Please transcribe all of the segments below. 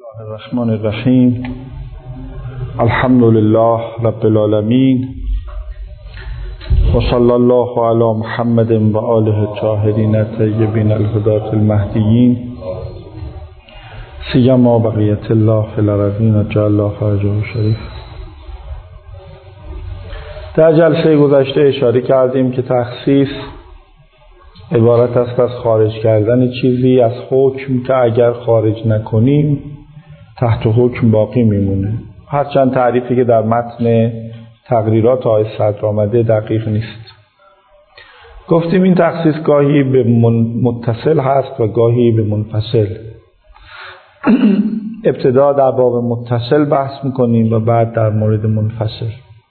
الله الرحمن الرحیم. الحمد لله رب العالمین و صلی الله علی محمد و آله الطاهرین الطیبین الهداة المهدیین سیما بقیة الله فی الارضین جعل الله فرجه شریف. در جلسه گذشته اشاره کردیم که تخصیص عبارت است از خارج کردن چیزی از حکم که اگر خارج نکنیم تحت حکم باقی میمونه. هرچند تعریفی که در متن تقریرات آقای صدر آمده دقیق نیست. گفتیم این تخصیص گاهی به متصل هست و گاهی به منفصل. ابتدا در باب متصل بحث میکنیم و بعد در مورد منفصل.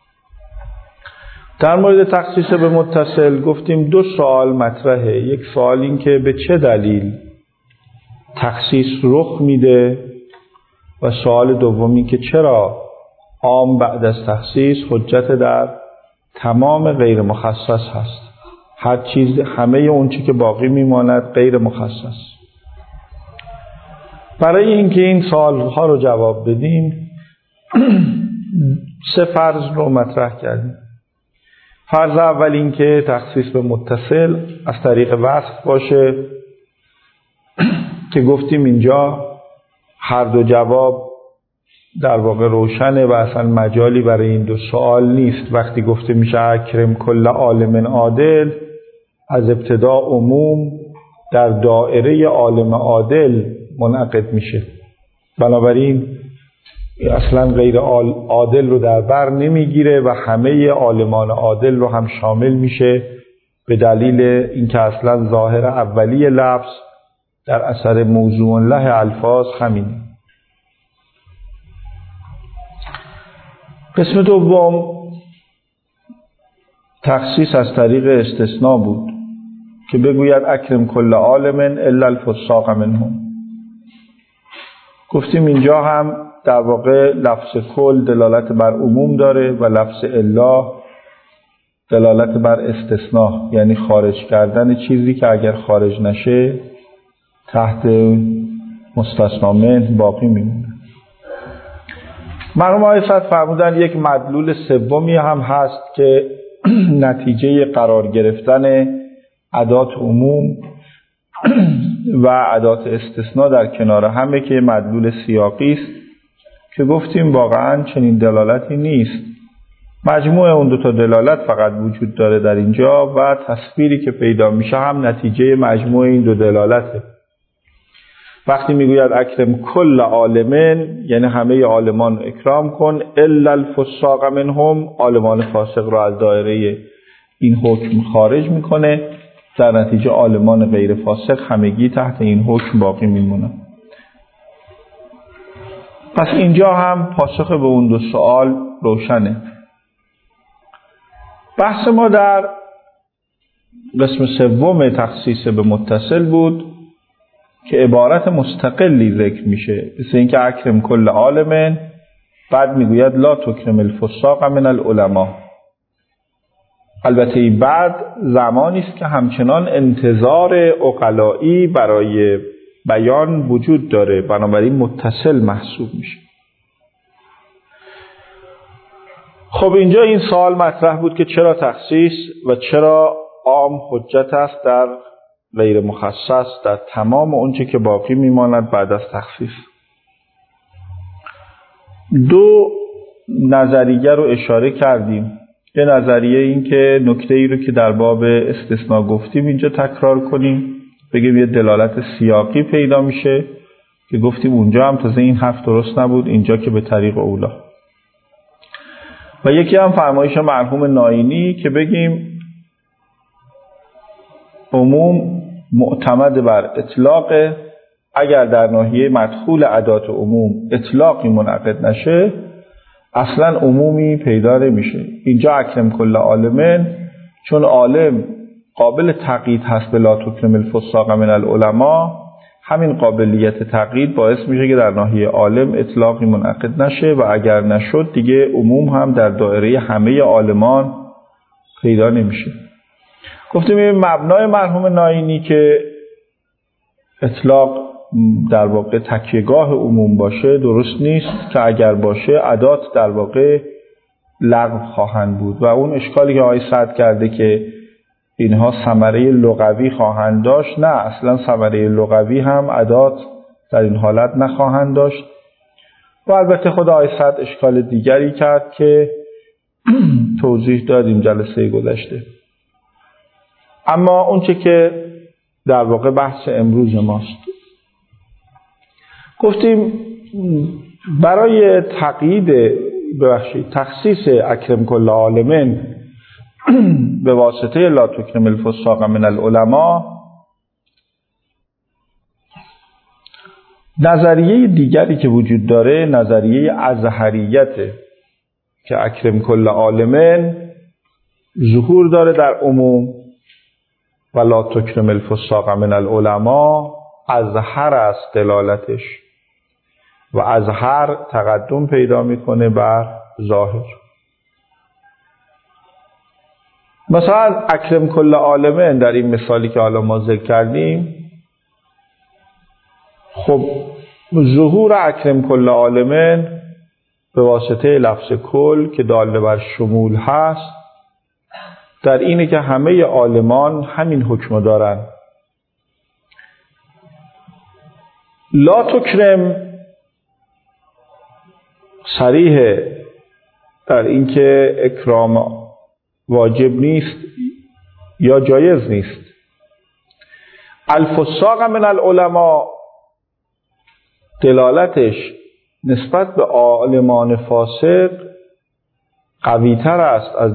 در مورد تخصیص به متصل گفتیم دو سوال مطرحه. یک سوال این که به چه دلیل تخصیص رخ میده و سوال دومی که چرا عام بعد از تخصیص حجت در تمام غیر مخصص هست. هر چیز، همه اون چی که باقی میماند غیر مخصص. برای اینکه این سوالها رو جواب بدیم سه فرض رو مطرح کردیم. فرض اول این که تخصیص به متصل از طریق وصف باشه که گفتیم اینجا هر دو جواب در واقع روشنه و اصلا مجالی برای این دو سوال نیست. وقتی گفته میشه اکرم کل عالم عادل، از ابتدا عموم در دائره عالم عادل منعقد میشه، بنابراین اصلا غیر عادل رو در بر نمیگیره و همه عالمان عادل رو هم شامل میشه، به دلیل اینکه اصلا ظاهر اولی لفظ در اثر موضوع له الفاظ همینه. قسم دوم تخصیص از طریق استثناء بود که بگوید اکرم کل عالم الا الفساق منهم. گفتیم اینجا هم در واقع لفظ کل دلالت بر عموم داره و لفظ الا دلالت بر استثناء، یعنی خارج کردن چیزی که اگر خارج نشه تحت مستثنا منه باقی میمونه. مرحوم آقای صدر فرمودن یک مدلول سومی هم هست که نتیجه قرار گرفتن ادات عموم و ادات استثناء در کنار همه که مدلول سیاقی است که گفتیم واقعا چنین دلالتی نیست. مجموع اون دو تا دلالت فقط وجود داره در اینجا و تصویری که پیدا میشه هم نتیجه مجموع این دو دلالته. وقتی میگوید اکرم کل عالمین یعنی همه عالمان اکرام کن الا الفساق منهم، عالمان فاسق را از دایره این حکم خارج میکنه، در نتیجه عالمان غیر فاسق همگی تحت این حکم باقی میمونن. پس اینجا هم پاسخ به اون دو سوال روشنه. بحث ما در قسم سوم تخصیص به متصل بود که عبارت مستقلی ذکر میشه، مثل اینکه اکرم کل عالم، بعد میگوید لا تکرم الفساق من العلماء. البته بعد زمانی است که همچنان انتظار عقلایی برای بیان وجود داره، بنابراین متصل محسوب میشه. خب اینجا این سوال مطرح بود که چرا تخصیص و چرا عام حجت است در غیر مخصص، در تمام اونچه که باقی میماند بعد از تخصیص. دو نظریه رو اشاره کردیم. یه نظریه این که نکته ای رو که در باب استثناء گفتیم اینجا تکرار کنیم، بگیم یه دلالت سیاقی پیدا میشه که گفتیم اونجا هم تازه این حرف درست نبود، اینجا که به طریق اولا. و یکی هم فرمایش مرحوم ناینی که بگیم عموم معتمد بر اطلاق، اگر در ناحیه مدخول ادات عموم اطلاقی منعقد نشه اصلا عمومی پیدا نمیشه. اینجا اکرم کل عالمین چون عالم قابل تقیید هست به لا تکرم الفساق من العلماء، همین قابلیت تقیید باعث میشه که در ناحیه عالم اطلاقی منعقد نشه و اگر نشد دیگه عموم هم در دایره همه عالمان پیدا نمیشه. گفتیم این مبنای مرحوم ناینی که اطلاق در واقع تکیهگاه عموم باشه درست نیست که اگر باشه ادات در واقع لغو خواهند بود و اون اشکالی که آقای سعد کرده که اینها ثمره لغوی خواهند داشت، نه، اصلا ثمره لغوی هم ادات در این حالت نخواهند داشت. و البته خود آقای سعد اشکال دیگری کرد که توضیح دادیم جلسه گذشته. اما اونچه که در واقع بحث امروز ماست، گفتیم برای تخصیص اکرم کل عالمین به واسطه لا تکرم الفساق من العلماء، نظریه دیگری که وجود داره نظریه ازهریته که اکرم کل عالمین ظهور داره در عموم و لا تکرم الفساق من العلماء ازهر است دلالتش و ازهر تقدم پیدا میکنه بر ظاهر. مثلا اکرم کل عالمین در این مثالی که حالا ما ذکر کردیم، خب ظهور اکرم کل عالمین به واسطه لفظ کل که داله بر شمول هست در اینه که همه عالمان همین حکم دارن. لا تکرم صریح در اینکه اکرام واجب نیست یا جایز نیست. الفساق من العلماء دلالتش نسبت به عالمان فاسق قوی‌تر است از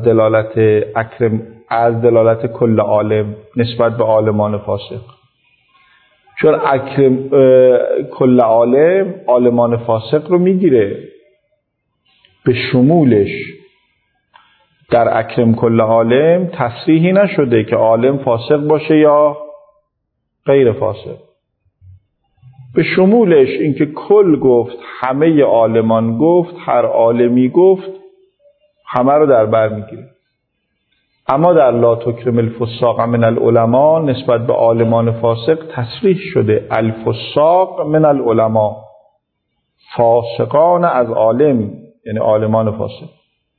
دلالت کل عالم نسبت به عالمان فاسق، چون کل عالم عالمان فاسق رو میگیره به شمولش. در اکرم کل عالم تصریحی نشده که عالم فاسق باشه یا غیر فاسق، به شمولش اینکه کل گفت، همه عالمان گفت، هر عالمی گفت، همه رو در بر میگیره. اما در لا تکرم الفساق من العلماء نسبت به عالمان فاسق تصریح شده الفساق من العلماء، فاسقان از عالم، یعنی عالمان فاسق.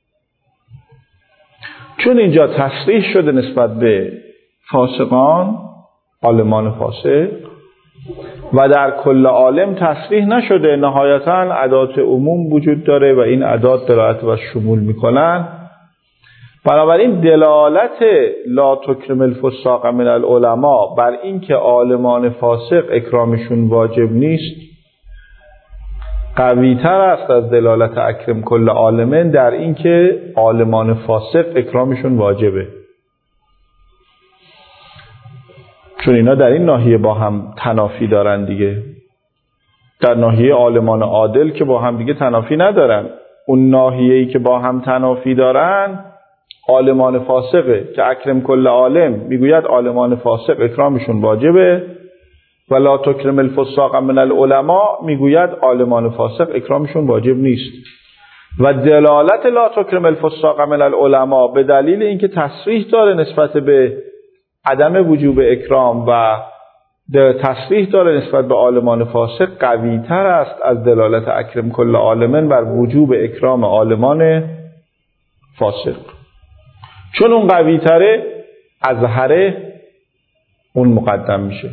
چون اینجا تصریح شده نسبت به فاسقان، عالمان فاسق، و در کل عالم تصریح نشده، نهایتاً ادات عموم وجود داره و این ادات دلالت بر شمول میکنن. بنابراین دلالت لا تکرم الفساق من العلماء بر این که عالمان فاسق اکرامشون واجب نیست قوی‌تر است از دلالت اکرم کل عالمین در این که عالمان فاسق اکرامشون واجبه، چون اینا در این ناحیه با هم تنافی دارن دیگه. در ناحیه عالمان عادل که با هم دیگه تنافی ندارن، اون ناحیه‌ای که با هم تنافی دارن عالمان فاسقه که اکرم کل عالم میگوید عالمان فاسق اکرامشون واجبه و لا تکرم الفساق من العلماء میگوید عالمان فاسق اکرامشون واجب نیست. و دلالت لا تکرم الفساق من العلماء به دلیل اینکه تصریح داره نسبت به عدم وجوب اکرام و تصریح داره نسبت به عالمان فاسق قوی‌تر است از دلالت اکرم کل عالمین بر وجوب اکرام عالمان فاسق. چون اون قوی‌تره، ازهره اون مقدم میشه.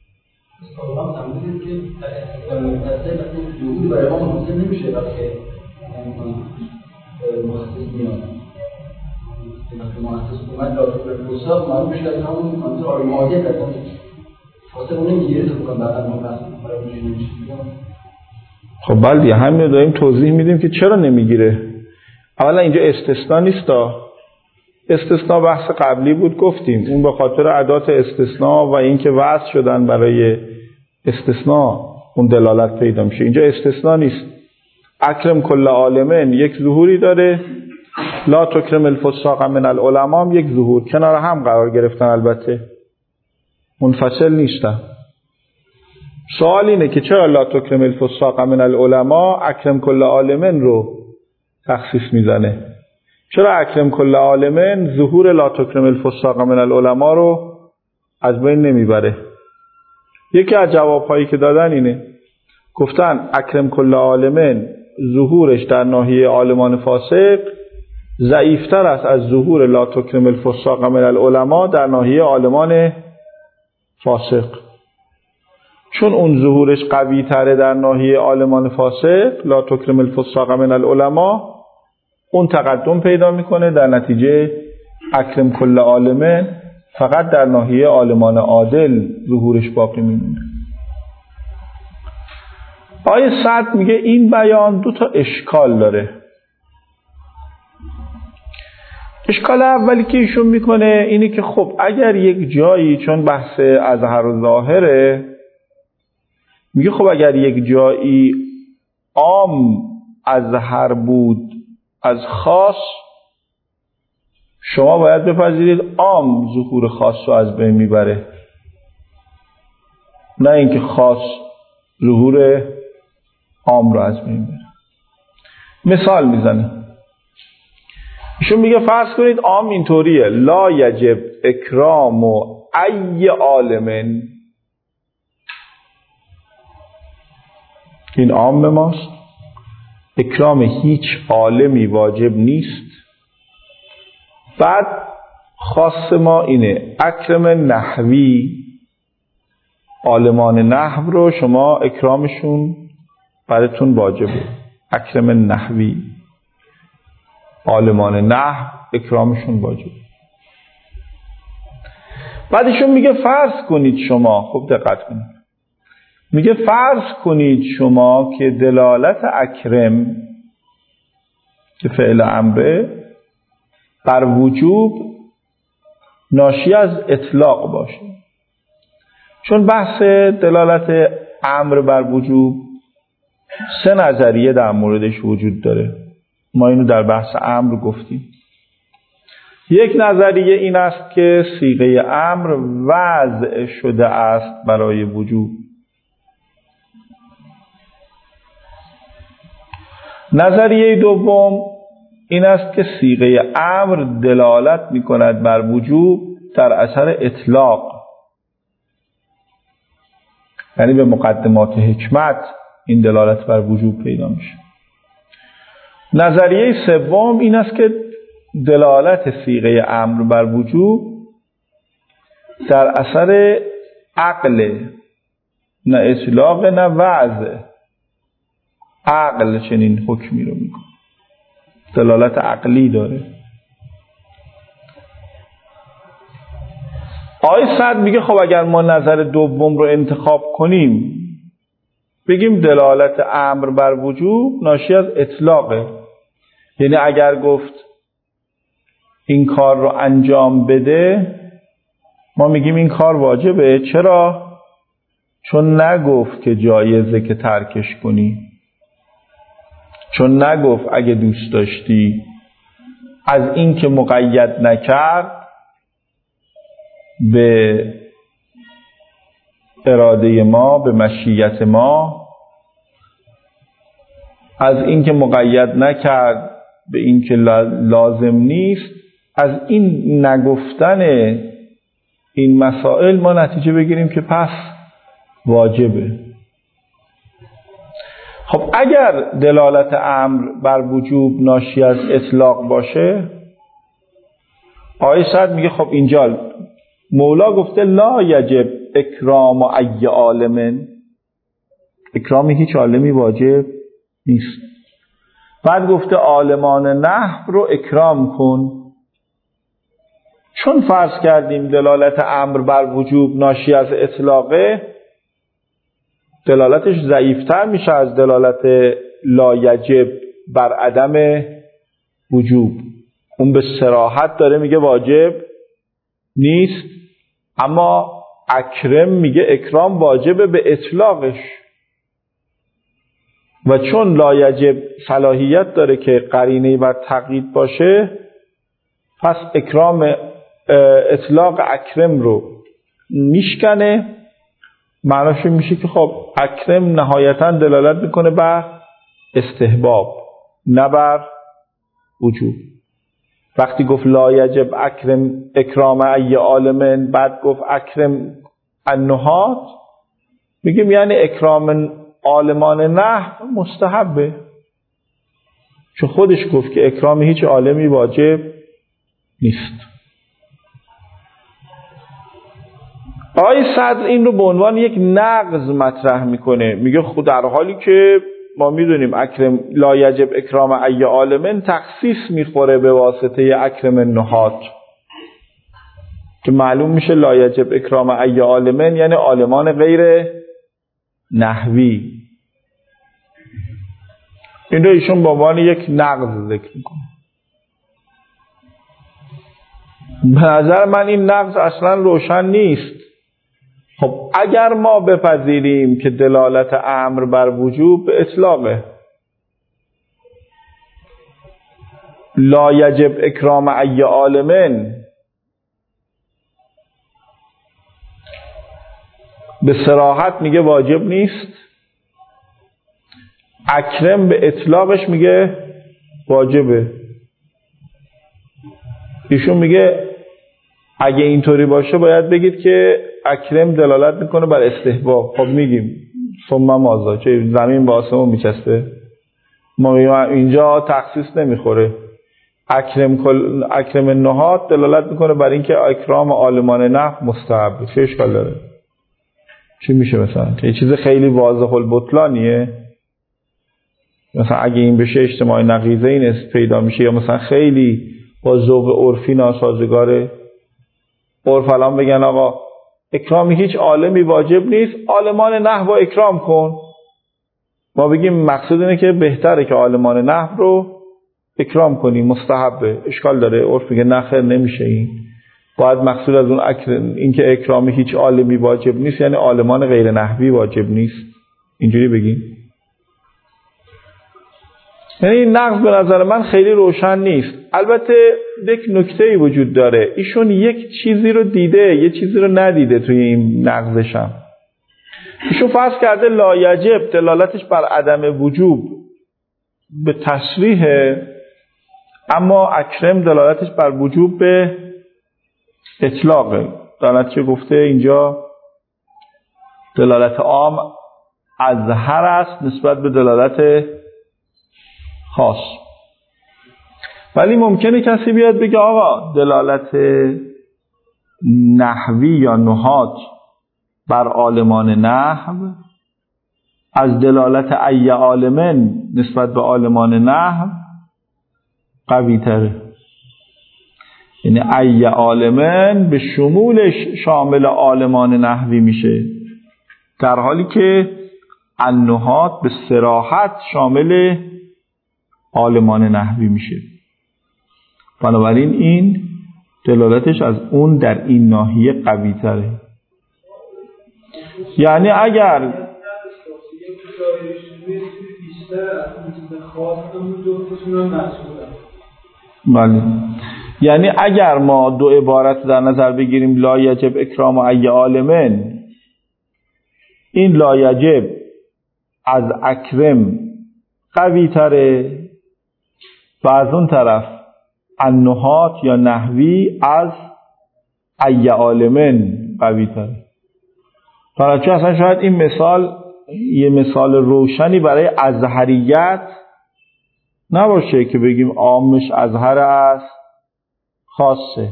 خب بله، همین داریم توضیح میدیم که چرا نمیگیره. اولا اینجا استثناء نیستا، استثناء بحث قبلی بود، گفتیم اون به خاطر ادات استثناء و اینکه وضع شدن برای استثناء اون دلالت پیدا میشه. اینجا استثناء نیست. اکرم کل عالمین یک ظهوری داره، لا تکرم الفساق من العلماء یک ظهور، کنار هم قرار گرفتن، البته منفصل نیستن. سوال اینه که چرا لا تکرم الفساق من العلماء اکرم کل عالمین رو تخصیص میزنه؟ چرا اکرم کل عالمین ظهور لا تکرم الفساق من العلماء رو از بین نمیبره؟ یکی از جوابهایی که دادن اینه، گفتن اکرم کل عالمین ظهورش در ناحیه عالمان فاسق ضعیفتر است از ظهور لا تکرم الفساق من العلماء در ناحیه عالمان فاسق. چون اون ظهورش قوی تره در ناحیه عالمان فاسق، لا تکرم الفساق من العلماء، اون تقدم پیدا میکنه، در نتیجه اکرم کل عالمین فقط در ناحیه عالمان عادل ظهورش باقی میمونه. آیه سعد میگه این بیان دو تا اشکال داره. اشکال اولی که ایشون میکنه اینه که خب اگر یک جایی، چون بحث اظهر و ظاهره، میگه خب اگر یک جایی عام اظهر بود از خاص، شما باید بپذیرید عام ظهور خاص رو از بین میبره، نه اینکه خاص ظهور عام رو از بین میبره. مثال میزنه، ایشون میگه فرض کنید عام اینطوریه، لا یجب اکرام و ای عالمن، این عام ماست، اکرام هیچ عالمی واجب نیست. بعد خاص ما اینه، اکرم نحوی، عالمان نحو رو شما اکرامشون براتون واجبه، اکرم نحوی، عالمان نحو اکرامشون واجبه. بعدشون میگه فرض کنید شما، خوب دقت کنید، میگه فرض کنید شما که دلالت اکرم که فعل امره بر وجوب ناشی از اطلاق باشه. چون بحث دلالت امر بر وجوب 3 نظریه در موردش وجود داره، ما اینو در بحث امر گفتیم. یک نظریه این است که صیغه امر وضع شده است برای وجوب. نظریه دوم این است که صیغه امر دلالت می کند بر وجوب در اثر اطلاق، یعنی به مقدمات حکمت این دلالت بر وجوب پیدا میشه. نظریه سوم این است که دلالت صیغه امر بر وجوب در اثر عقل، نه اطلاق نه وضع، عقل چنین حکمی رو میکنه، دلالت عقلی داره. آیه سعد میگه خب اگر ما نظر دوم رو انتخاب کنیم، بگیم دلالت امر بر وجوب ناشی از اطلاقه، یعنی اگر گفت این کار رو انجام بده، ما میگیم این کار واجبه. چرا؟ چون نگفت که جایزه که ترکش کنی، چون نگفت اگه دوست داشتی. از این که مقید نکرد به اراده ما، به مشیت ما، از این که مقید نکرد به این که لازم نیست، از این نگفتن این مسائل ما نتیجه بگیریم که پس واجبه. خب اگر دلالت امر بر وجوب ناشی از اطلاق باشه، آیه سعد میگه خب اینجا مولا گفته لا یجب اکرام و ای عالمن، اکرام هیچ عالمی واجب نیست. بعد گفته عالمان نحو رو اکرام کن. چون فرض کردیم دلالت امر بر وجوب ناشی از اطلاقه، دلالتش ضعیفتر میشه از دلالت لا یجب بر عدم وجوب. اون به صراحت داره میگه واجب نیست، اما اکرم میگه اکرام واجبه به اطلاقش. و چون لا یجب صلاحیت داره که قرینه بر تقیید باشه، پس اکرام اطلاق اکرم رو میشکنه. معناش میشه که خب اکرم نهایتا دلالت میکنه بر استحباب نه بر وجوب. وقتی گفت لا یجب اکرم اکرام ای عالمن، بعد گفت اکرم النحات، میگیم یعنی اکرام عالمان نحو مستحبه، چون خودش گفت که اکرام هیچ عالمی واجب نیست. آقای صدر این رو به عنوان یک نقض مطرح میکنه، میگه خود در حالی که ما میدونیم اکرم لا یجب اکرام ای عالمن تخصیص میخوره به واسطه اکرم النحات، که معلوم میشه لا یجب اکرام ای عالمن یعنی عالمان غیر نحوی. این رو ایشون به عنوان یک نقض ذکر میکنه. به نظر من این نقض اصلا روشن نیست. خب اگر ما بپذیریم که دلالت امر بر وجوب به اطلاقه، لا یجب اکرام ای عالمن به صراحت میگه واجب نیست، اکرم به اطلاقش میگه واجبه. ایشون میگه اگه اینطوری باشه باید بگید که اکرم دلالت میکنه بر استحباب. خب میگیم ثم ماذا، چه زمین با آسمون میچسته؟ ما اینجا تخصیص نمیخوره. اکرم النحات دلالت میکنه بر اینکه اکرام عالمان نحو مستحب. چه اشکال داره؟ چی میشه مثلا؟ یه چیز خیلی واضح البطلانیه؟ مثلا اگه این بشه اجتماع نقیضه این پیدا میشه، یا مثلا خیلی با ذوق عرفی ناسازگاره. عرف الان بگن آقا اکرام هیچ عالمی واجب نیست، عالمان نحو رو اکرام کن. ما بگیم مقصود اینه که بهتره که عالمان نحو رو اکرام کنی، مستحبه. اشکال داره؟ عرف میگه نه خیر نمیشه. این باید مقصود از اون این که اکرام هیچ عالمی واجب نیست یعنی عالمان غیر نحوی واجب نیست، اینجوری بگیم. یعنی این نقض به نظر من خیلی روشن نیست. البته یک نکته‌ای وجود داره، ایشون یک چیزی رو دیده یه چیزی رو ندیده توی این نقضش هم. ایشون فرض کرده لا یجب دلالتش بر عدم وجوب به تصریح، اما اکرم دلالتش بر وجوب به اطلاقه. دلالت که گفته اینجا دلالت عام اظهر است نسبت به دلالت خاص. ولی ممکنه کسی بیاد بگه آقا دلالت نحوی یا نحات بر عالمان نحو از دلالت ای عالمن نسبت به عالمان نحو قوی تره. یعنی ای عالمن به شمولش شامل عالمان نحوی میشه، در حالی که النحات به صراحت شامل عالمان نحوی میشه. بنابراین این دلالتش از اون در این ناحیه قوی تره. یعنی اگر بله، یعنی اگر ما دو عبارت در نظر بگیریم لا یجب اکرام ای عالمن، این لا یجب از اکرم قوی تره و از اون طرف النحات یا نحوی از ای عالمن قوی تره. برای اصلا شاید این مثال یه مثال روشنی برای ازهریت نباشه که بگیم عامش ازهر است خاصه.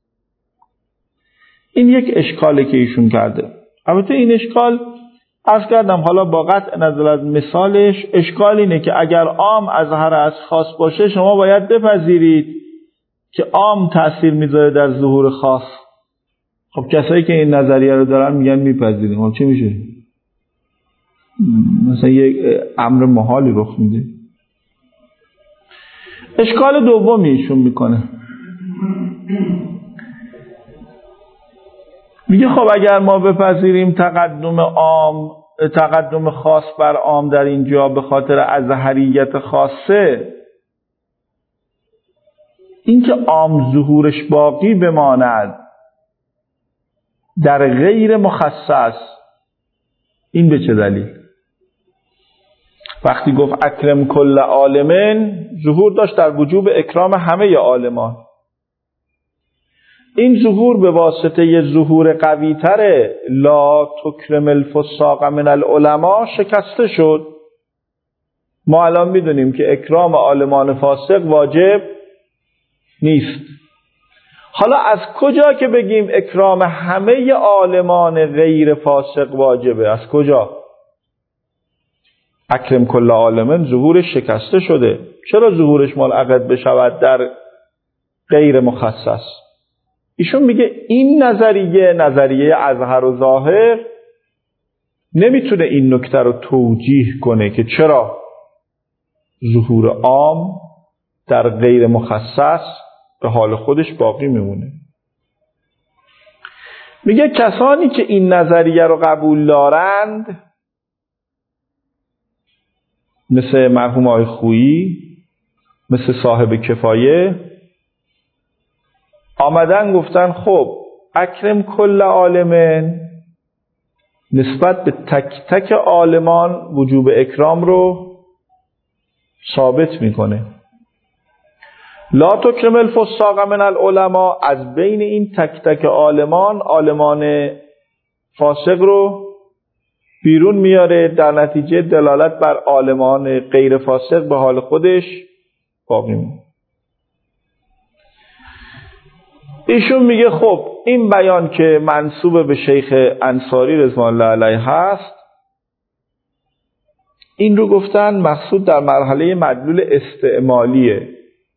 این یک اشکاله که ایشون کرده. البته این اشکال عرض کردم حالا با قطع نظر از مثالش، اشکال اینه که اگر عام ازهر است خاص باشه شما باید بپذیرید که عام تأثیر میذاره در ظهور خاص. خب کسایی که این نظریه رو دارن میگن میپذیریم. خب چی میشه؟ مثلا یک امر محالی رخ میده. اشکال دومی ایشون میکنه، میگه خب اگر ما بپذیریم تقدم خاص بر عام در اینجا به خاطر ازهریت خاصه، اینکه عام ظهورش باقی بماند در غیر مخصص، این به چه دلیل؟ وقتی گفت اکرم کل عالمن ظهور داشت در وجوب اکرام همه عالمان. این ظهور به واسطه یه ظهور قوی تره، لا تکرم الفساق من العلماء، شکسته شد. ما الان میدونیم که اکرام عالمان فاسق واجب نیست. حالا از کجا که بگیم اکرام همه عالمان غیر فاسق واجبه؟ از کجا؟ اکرم کل عالمن ظهورش شکسته شده. چرا ظهورش منعقد بشود در غیر مخصص؟ ایشون میگه این نظریه اظهر و ظاهر نمیتونه این نکته رو توجیه کنه که چرا ظهور عام در غیر مخصص به حال خودش باقی میمونه. میگه کسانی که این نظریه رو قبول دارند، مثل مرحوم آقای خویی، مثل صاحب کفایه، آمدن گفتن خب اکرم کل عالمن نسبت به تک تک عالمان وجوب اکرام رو ثابت میکنه. لا تکرم الفساق من العلماء، از بین این تک تک عالمان فاسق رو بیرون میاره، در نتیجه دلالت بر عالمان غیر فاسق به حال خودش باقی میمونه. ایشون میگه خب این بیان که منسوب به شیخ انصاری رضوان الله علیه هست، این رو گفتن مقصود در مرحله مدلول استعمالیه.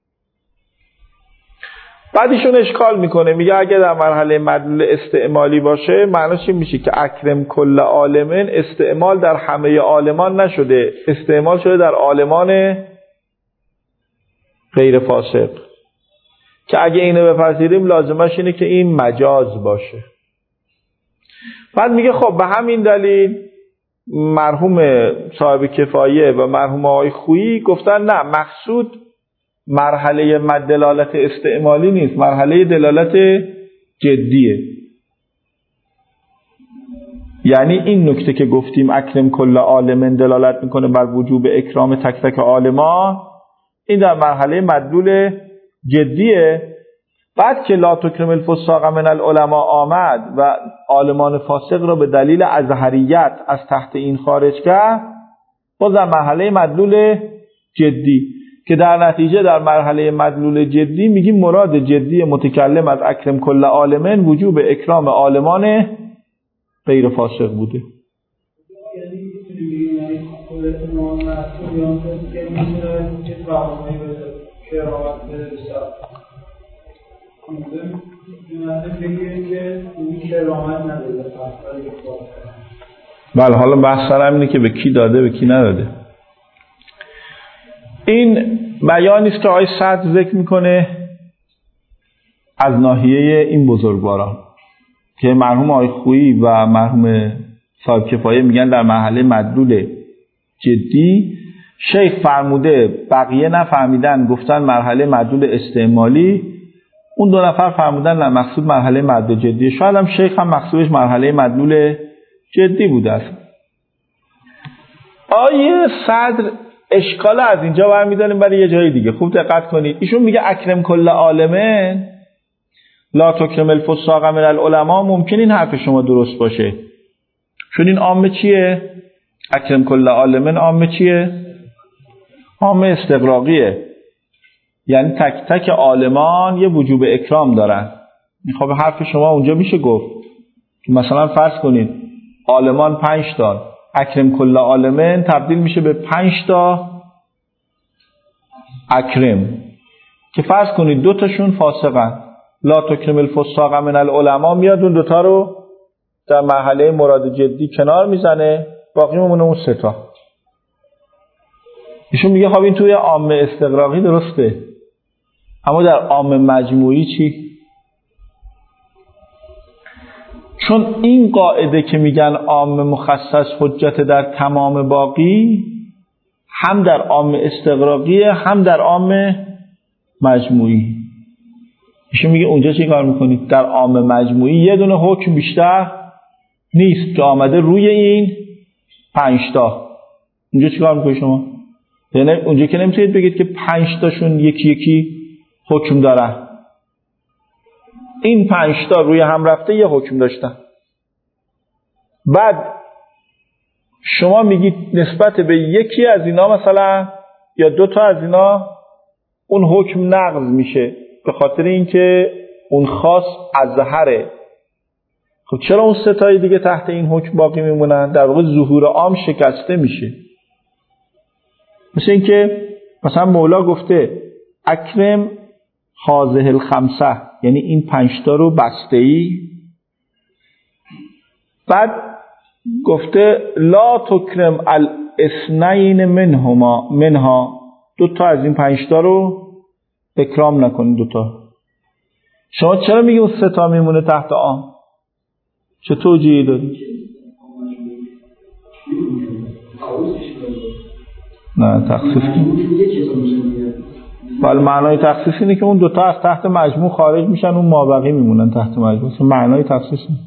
بعد ایشون اشکال میکنه، میگه اگه در مرحله مدلول استعمالی باشه معناش این میشه که اکرم کل عالمن استعمال در همه عالمان نشده، استعمال شده در عالمان غیر فاسق، که اگه اینو بپذیریم لازمش اینه که این مجاز باشه. بعد میگه خب به همین دلیل مرحوم صاحب کفایه و مرحوم آقای خویی گفتن نه، مقصود مرحله دلالت استعمالی نیست، مرحله دلالت جدیه. یعنی این نکته که گفتیم اکرم کل عالمن دلالت میکنه بر وجوب اکرام تک تک عالمان، این در مرحله مدلول جدیه. بعد که لا تکرم الفساق من العلماء آمد و عالمان فاسق را به دلیل ازهریت از تحت این خارج کرد، باز در مرحله مدلول جدی، که در نتیجه در مرحله مدلول جدی میگیم مراد جدی متکلم از اکرم کل عالمن وجوب اکرام عالمان غیر فاسق بوده. بله، حالا بحث سر اینه که به کی داده به کی نداده. این بیانی است که آقای صدر ذکر میکنه از ناحیه این بزرگواران که مرحوم آقای خویی و مرحوم صاحب کفایه میگن در مرحله مدلول جدی، شیخ فرموده بقیه نفهمیدن گفتن مرحله مدلول استعمالی، اون دو نفر فرمودن نه مقصود مرحله مدلول جدی. شاید هم شیخ هم مقصودش مرحله مدلول جدی بوده است. آیه صدر اشکال از اینجا برمی‌داریم برای یه جای دیگه. خوب دقت کنید. ایشون میگه اکرم کل عالمن لا تکرم الفساق من العلماء. ممکن این حرف شما درست باشه، چون این عامه چیه؟ اکرم کل عالمن عامه چیه؟ عامه استغراقیه، یعنی تک تک عالمان یه وجوب اکرام دارن. خب حرف شما اونجا میشه گفت مثلا فرض کنید عالمان 5 تا، اکرم کل عالمن تبدیل میشه به 5 تا اکرم، که فرض کنید 2 تاشون فاسقن، لا تکرم الفساق من العلماء میاد اون 2 تا رو در مرحله مراد جدی کنار میزنه، باقی میمونه اون 3 تا. ایشون میگه خب این توی عامه استغراقی درسته، اما در عامه مجموعی چی؟ چون این قاعده که میگن عامه مخصص حجت در تمام باقی، هم در عامه استغراقی هم در عامه مجموعی. ایشون میگه اونجا چی کار میکنید؟ در عامه مجموعی یه دونه حکم بیشتر نیست که آمده روی این 5 تا. اونجا چی کار میکنید شما؟ یعنی اونجا که نمیتونید بگید که 5 تاشون یکی یکی حکم دارن. این 5 تا روی هم رفته یه حکم داشتن. بعد شما میگید نسبت به یکی از اینا مثلا یا 2 تا از اینا اون حکم نقض میشه به خاطر اینکه اون خاص ازهره. خب چرا اون 3 تای دیگه تحت این حکم باقی میمونن؟ در واقع ظهور عام شکسته میشه. مثل اینکه مثلا مولا گفته اکرم هذه الخمسه، یعنی این 5 تا رو بسته‌ای. بعد گفته لا تکرم الاثنین منها 2 تا از این 5 تا رو اکرام نکنید. 2 تا. شما چرا میگی اون 3 تا میمونه تحت عام؟ چه توجیهی داری؟ نه تخصیص ولی معنای تخصیص اینه که اون 2 تا از تحت مجموع خارج میشن، اون مابقی میمونن تحت مجموع. معنای تخصیص اینه.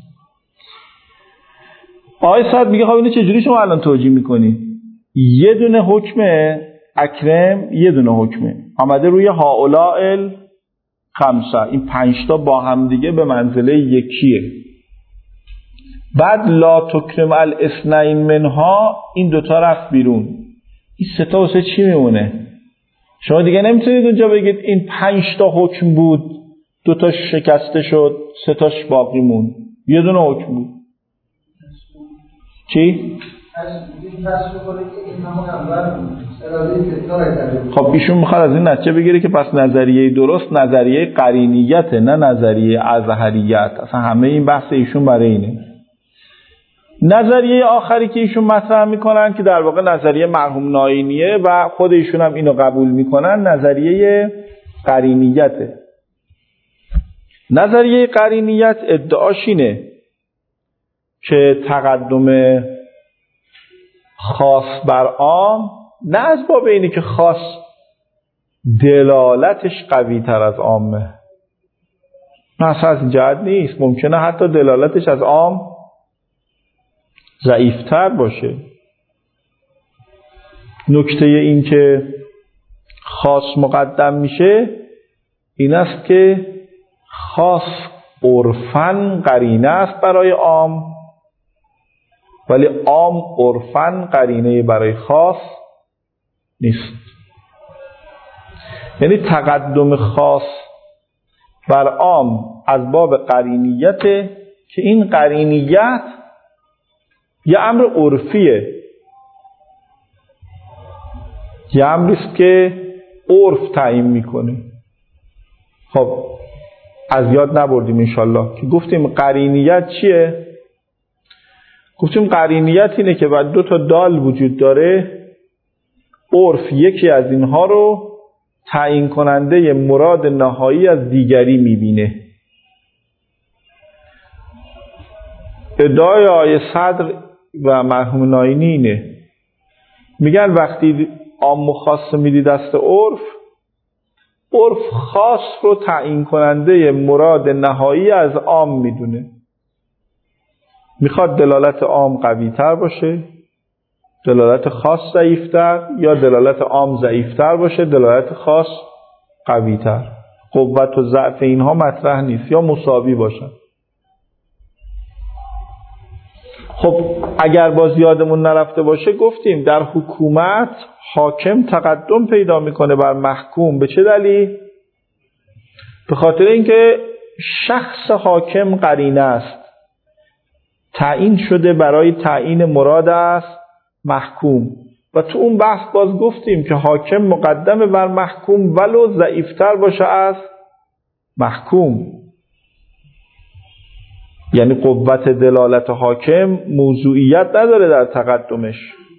آقای صد میگه خب اینو چجوری شما الان توجیه میکنی؟ یه دونه حکم اکرم، یه دونه حکمه آمده روی هؤلاء الخمسه، این 5 تا با هم دیگه به منزله یکیه. بعد لا تکرم الاثنین منها، این 2 تا رفت بیرون، این 3 تا واسه چی میمونه؟ شما دیگه نمیتونید اونجا بگید این 5 تا حکم بود 2 تا شکسته شد 3 تاش باقی موند. یه دونه حکم بود. چی؟ خب ایشون میخواد از این نتیجه بگیره که پس نظریه درست نظریه قرینیته، نه نظریه ازهریت. اصلا همه این بحث ایشون برای اینه. نظریه آخری که ایشون مطرح میکنن که در واقع نظریه مرحوم ناینیه و خود ایشون هم اینو قبول میکنن، نظریه قرینیته. نظریه قرینیت ادعاش اینه که تقدم خاص بر عام نه از باب اینه که خاص دلالتش قوی تر از عامه، نه اصلا از این جهت نیست. ممکنه حتی دلالتش از عام ضعیفتر باشه. نکته این که خاص مقدم میشه این است که خاص عرفاً قرینه است برای عام، ولی عام عرفاً قرینه برای خاص نیست. یعنی تقدم خاص بر عام از باب قرینیته که این قرینیت یه امر عرفیه، یه امریست که عرف تعیین میکنه. خب از یاد نبردیم انشالله که گفتیم قرینیت چیه؟ گفتیم قرینیت اینه که بعد 2 تا دال وجود داره، عرف یکی از اینها رو تعیین کننده مراد نهایی از دیگری میبینه. ادعای آیه صدر و مرحوم ناینی اینه، میگن وقتی عام و خاص میدی دست عرف، عرف خاص رو تعیین کننده مراد نهایی از عام میدونه. میخواد دلالت عام قوی تر باشه، دلالت خاص ضعیفتر، یا دلالت عام ضعیفتر باشه دلالت خاص قوی تر. قوت و ضعف اینها مطرح نیست، یا مساوی باشن. خب اگر باز یادمون نرفته باشه گفتیم در حکومت حاکم تقدم پیدا میکنه بر محکوم. به چه دلیل؟ به خاطر اینکه شخص حاکم قرینه است، تعیین شده برای تعیین مراد است محکوم. و تو اون بحث باز گفتیم که حاکم مقدم بر محکوم ولو ضعیفتر باشه از محکوم. یعنی قوت دلالت حاکم موضوعیت نداره در تقدمش.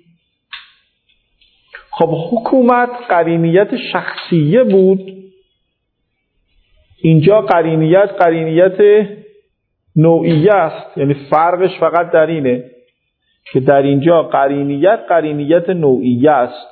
خب حکومت قرینیت شخصیه بود، اینجا قرینیت نوعیه است. یعنی فرقش فقط در اینه که در اینجا قرینیت نوعیه است.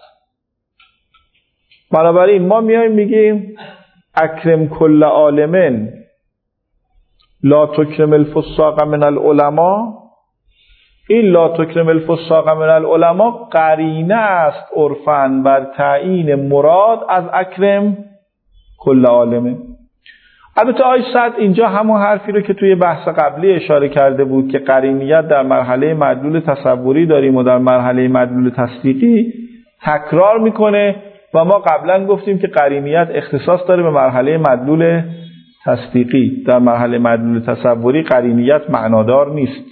بنابراین ما میایم میگیم اکرم کل عالم لا تکرم الفساق من العلماء. این لا تکرم الفساق من العلماء قرینه است عرفاً بر تعیین مراد از اکرم کل عالم. البته آقای سعد اینجا همون حرفی رو که توی بحث قبلی اشاره کرده بود که قرینیت در مرحله مدلول تصوری داریم و در مرحله مدلول تصدیقی تکرار میکنه و ما قبلا گفتیم که قرینیت اختصاص داره به مرحله مدلول تصدیقی. در مرحله مدلول تصوری قرینیت معنادار نیست.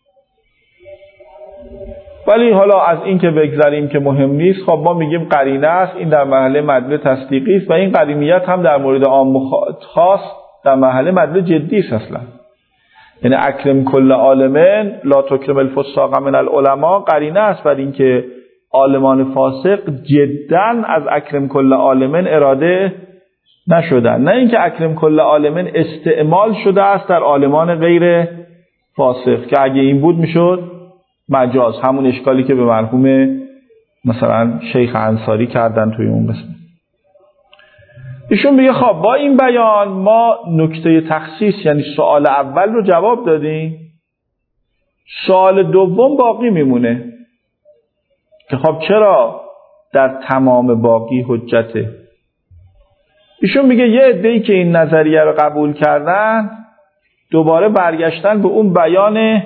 ولی حالا از این که بگذاریم که مهم نیست، خب ما میگیم قرینه است، این در مرحله مدلول تصدیقی است و این قرینیت هم در مورد عام و خاص در مرحله مدلول جدی است اصلا. یعنی اکرم کل عالمن لا تکرم الفساق من العلماء قرینه است بر این که عالمان فاسق جدا از اکرم کل عالمن اراده نشدن، نه اینکه اکرم کل عالمن استعمال شده است در عالمان غیر فاسق که اگه این بود میشد مجاز، همون اشکالی که به مرحوم مثلا شیخ انصاری کردن توی اون قسمت. ایشون میگه خب با این بیان ما نکته تخصیص یعنی سوال اول رو جواب دادیم، سوال دوم باقی میمونه که خب چرا در تمام باقی حجته. ایشون میگه یه عده‌ای که این نظریه رو قبول کردن دوباره برگشتن به اون بیان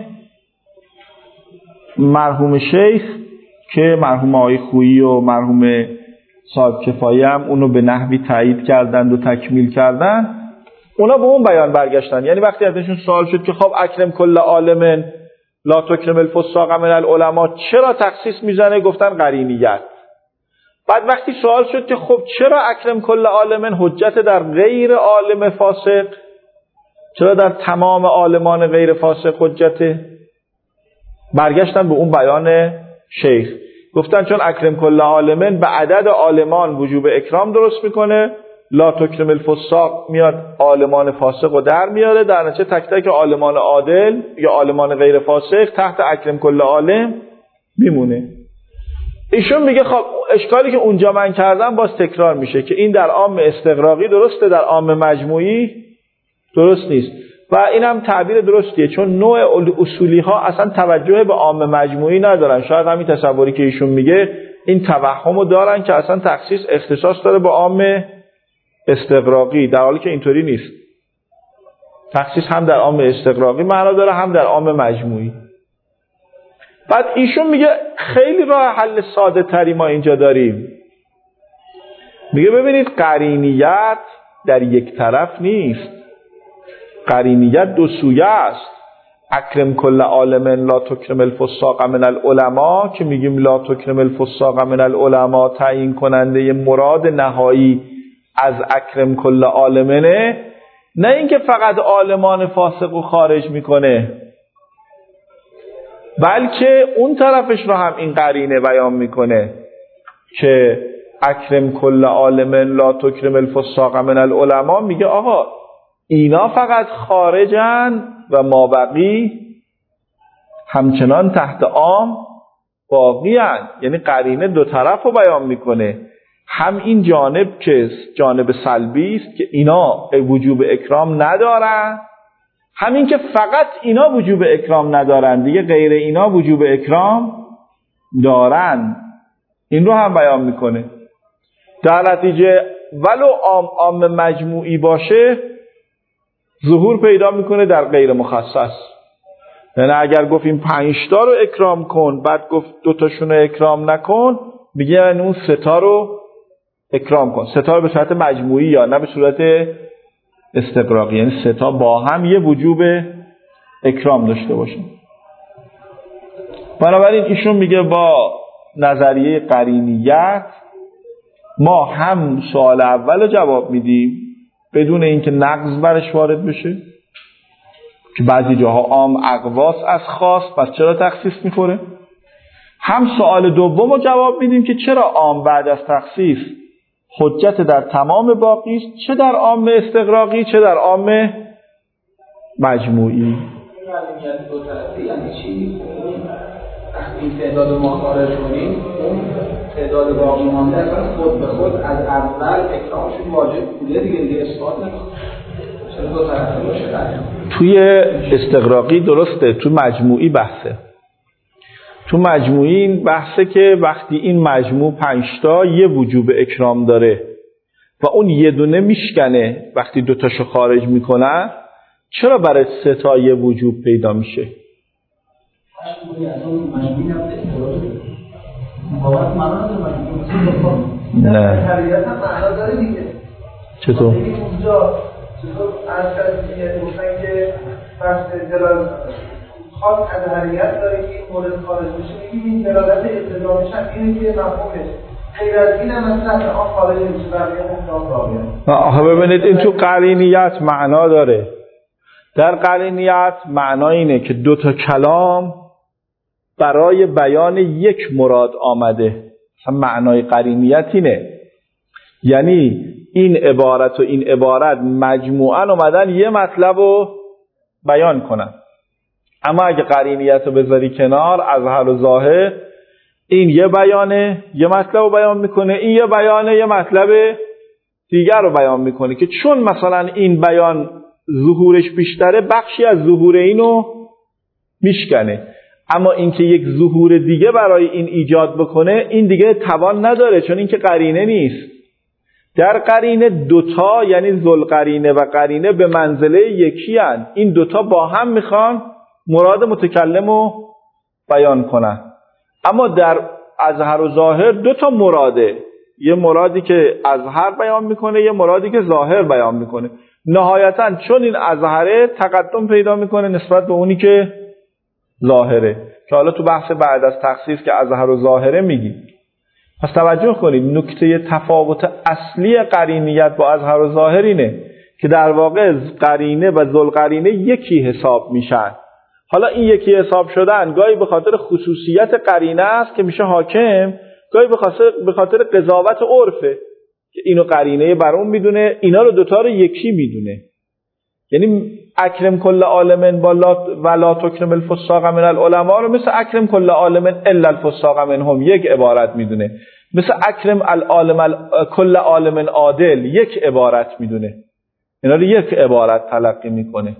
مرحوم شیخ که مرحوم آقای خویی و مرحوم صاحب کفایه هم اونو به نحوی تایید کردند و تکمیل کردن، اونا به اون بیان برگشتن. یعنی وقتی ازشون سوال شد که خب اکرم کل عالمن لا تکرم الفساق من العلماء چرا تخصیص میزنه، گفتن قرینیت. بعد وقتی سوال شد که خب چرا اکرم کل عالمن حجت در غیر عالم فاسق، چرا در تمام عالمان غیر فاسق حجته، برگشتن به اون بیان شیخ، گفتن چون اکرم کل عالمن به عدد عالمان وجوب اکرام درست میکنه، لا تکرم الفساق میاد عالمان فاسق رو در میاره، در نتیجه تک تک عالمان عادل یا عالمان غیر فاسق تحت اکرم کل عالم میمونه. ایشون میگه خب اشکالی که اونجا من کردم باز تکرار میشه که این در عام استغراقی درسته، در عام مجموعی درست نیست. و اینم تعبیر درستیه، چون نوع اصولی ها اصلا توجه به عام مجموعی ندارن. شاید همین تصوری که ایشون میگه این توهمو دارن که اصلا تخصیص اختصاص داره به عام استغراقی، در حالی که اینطوری نیست. تخصیص هم در عام استغراقی معنا داره هم در عام مجموعی. بعد ایشون میگه خیلی راه حل ساده تری ما اینجا داریم. میگه ببینید قرینیت در یک طرف نیست، قرینیت دو سویه است. اکرم کل عالمن لا تکرم الفساق من العلماء که میگیم لا تکرم الفساق من العلماء تعیین کننده مراد نهایی از اکرم کل عالمنه، نه اینکه فقط عالمان فاسق رو خارج میکنه، بلکه اون طرفش رو هم این قرینه بیان میکنه که اکرم کل عالمن لا تکرم الفساق من العلماء. میگه آقا اینا فقط خارجن و مابقی همچنان تحت عام باقی هن. یعنی قرینه دو طرف رو بیان میکنه، هم این جانب که جانب سلبی است که اینا وجوب اکرام ندارن، همین که فقط اینا وجوب اکرام ندارن دیگه غیر اینا وجوب اکرام دارن، این رو هم بیان میکنه. در نتیجه ولو عام مجموعی باشه ظهور پیدا میکنه در غیر مخصص. یعنی اگر گفتیم 5 تا رو اکرام کن بعد گفت 2 تاشون رو اکرام نکن، میگه یعنی اون 3 تا رو اکرام کن. 3 تا رو به صورت مجموعی یا نه به صورت استغراقی، یعنی 3 تا با هم یه وجوب اکرام داشته باشن. بنابراین ایشون میگه با نظریه قرینیت ما هم سوال اول رو جواب میدیم بدون اینکه نقض برش وارد بشه که بعضی جاها عام اقواس از خاص، پس چرا تخصیص میخوره. هم سوال دوم رو جواب میدیم که چرا عام بعد از تخصیص حجت در تمام باقی است، چه در عام استغراقی چه در عام مجموعی. دو طرفی یعنی چی؟ این تعداد ما خارج کنیم اون تعداد باقی مانده اصلا خود به خود از اول اکرامشون واجب بوده دیگه اثبات نمیشه. چرا دو طرفی باشه؟ توی استغراقی درسته، تو مجموعی بحثه. تو مجموعی این بحثه که وقتی این مجموع 5 تا یه وجوب اکرام داره، و اون یه دونه میشکنه وقتی دوتاشو خارج میکنن، چرا برای سه تا یه وجوب پیدا میشه؟ نه چطور؟ چطور از کسی گفتن که بحث دلالت خاص از حریت داره که این مورد خارج بشه، میگیم این دلالت التزامش هم اینه که مفهومش غیر از این هم اصلا آن خارج میشه بقیه مختار راویه. آخه ببینید این تو قرینیت معنا داره. در قرینیت معنا اینه که دو تا کلام برای بیان یک مراد آمده. مثلا معنای قرینیت اینه، یعنی این عبارت و این عبارت مجموعاً اومدن یه مطلب رو بیان کنن. اما اگه قرینیت رو بذاری کنار، اظهر و ظاهر، این یه بیانه یه مطلب رو بیان میکنه، این یه بیانه یه مطلب دیگر رو بیان میکنه، که چون مثلا این بیان ظهورش بیشتره بخشی از ظهور اینو میشکنه، اما اینکه یک ظهور دیگه برای این ایجاد بکنه این دیگه توان نداره، چون این که قرینه نیست. در قرینه دوتا، یعنی ذوالقرینه و قرینه به منزله یکی هن. این دوتا با هم میخوان مراد متکلم رو بیان کنن. اما در اظهر و ظاهر دوتا مراده، یه مرادی که اظهر بیان میکنه، یه مرادی که ظاهر بیان میکنه. نهایتاً چون این اظهره تقدم پیدا میکنه نسبت به اونی که ظاهره، که حالا تو بحث بعد از تخصیص که اظهر و ظاهره میگیم. پس توجه کنید، نکته تفاوت اصلی قرینیت با اظهر و ظاهر اینه که در واقع قرینه و ذوالقرینه یکی حساب میشن. حالا این یکی حساب شدن گاهی به خاطر خصوصیت قرینه است که میشه حاکم، گاهی به خاطر قضاوت عرفه که اینو قرینه بر اون میدونه، اینا رو دوتا رو یکی میدونه. یعنی اکرم کل عالم و لا تکرم الفساق من العلماء رو مثل اکرم کل عالم الا الفساق منهم یک عبارت میدونه، مثل اکرم العالم کل عالم عادل یک عبارت میدونه. اینا رو یک عبارت تلقی میکنه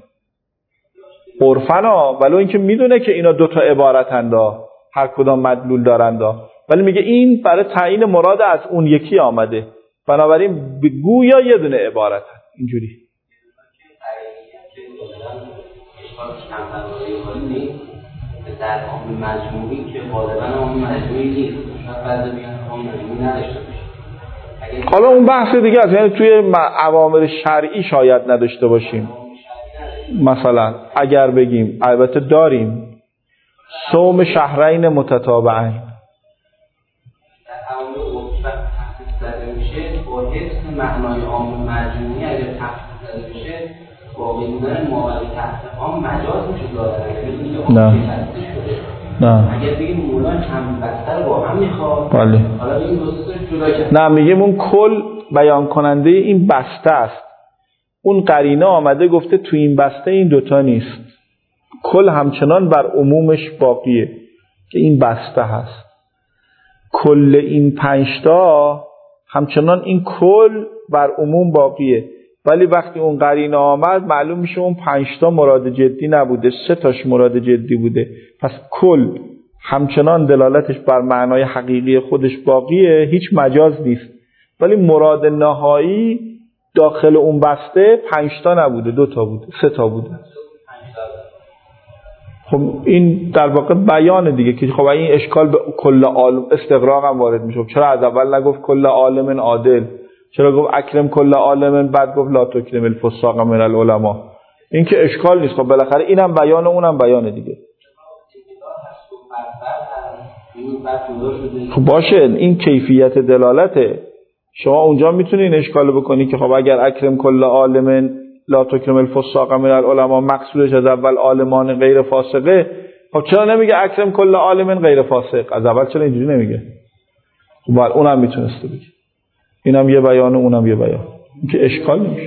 عرفاً، ولو اینکه میدونه که اینا دوتا عبارتند، هر کدام مدلول دارند، ولی میگه این برای تعیین مراد از اون یکی آمده، بنابراین به گویا یه دونه عبارت هست. اینجوری در عام مجموعی که غالبا عام مجموعی نیست، بعضی میگن عام مجموعی نداشته باشه. حالا اون بحث دیگه است، یعنی توی اوامر شرعی شاید نداشته باشیم. مثلا اگر بگیم، البته داریم، صوم شهرین متتابعین، در اوامر وقت تخصیص داده میشه با حفظ معنای عام مجموعی. اگر تخصیص داده میشه واقعی بودن ماوراء تحت عام مجاز میشه داره. نه اگر بگیم مولا هم بسته رو با هم میخواد، بله. حالا بگیم دوستش جدا کرد، نه میگیم اون کل بیان کننده این بسته است. اون قرینه آمده گفته تو این بسته این دوتا نیست، کل همچنان بر عمومش باقیه که این بسته هست. کل این 5 تا همچنان این کل بر عموم باقیه، ولی وقتی اون قرینه آمد معلوم میشه اون 5 تا مراد جدی نبوده، 3 تاش مراد جدی بوده. پس کل همچنان دلالتش بر معنای حقیقی خودش باقیه، هیچ مجاز نیست، ولی مراد نهایی داخل اون بسته 5 تا نبوده، 2 تا بوده، 3 تا بوده. خب این در واقع بیان دیگه که خب این اشکال به کل عالم استغراق هم وارد میشه. چرا از اول نگفت کل عالم عادل؟ چرا گفت اکرم کل عالم بعد گفت لا تکرم الفساق من العلماء؟ این که اشکال نیست. خب بالاخره اینم بیان اونم بیان دیگه. خب باشه، این کیفیت دلالته. شما اونجا میتونین اشکال بکنی که خب اگر اکرم کل عالم لا تکرم الفساق من العلماء مقصودش از اول عالمان غیر فاسقه، خب چرا نمیگه اکرم کل عالم غیر فاسق؟ از اول چرا اینجوری نمیگه؟ خب اونم میتونسته بگه. اینم یه بیان و اونم یه بیان، این که اشکال نمیشه.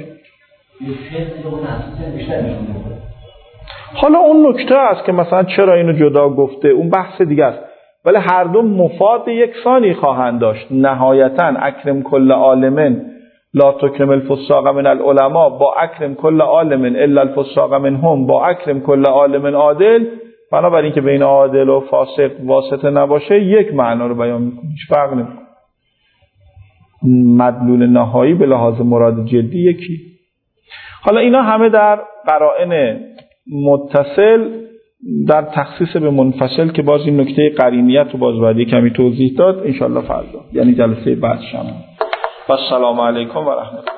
حالا اون نکته است که مثلا چرا اینو جدا گفته، اون بحث دیگه است، ولی هر دو مفاد یکسانی خواهند داشت. نهایتا اکرم کل عالم لا تکرم الفساق من العلماء با اکرم کل عالم الا الفساق منهم با اکرم کل عالم عادل، بنابراین که بین عادل و فاسق واسطه نباشه یک معنا رو بیان میکنه، هیچ فرق نمیکنه. مدلول نهایی به لحاظ مراد جدی یکی. حالا اینا همه در قرائن متصل در تخصیص به منفصل که باز این نکته قرینیت رو باز باید کمی توضیح داد انشالله فردا، یعنی جلسه بعد شما. و السلام علیکم و رحمت الله.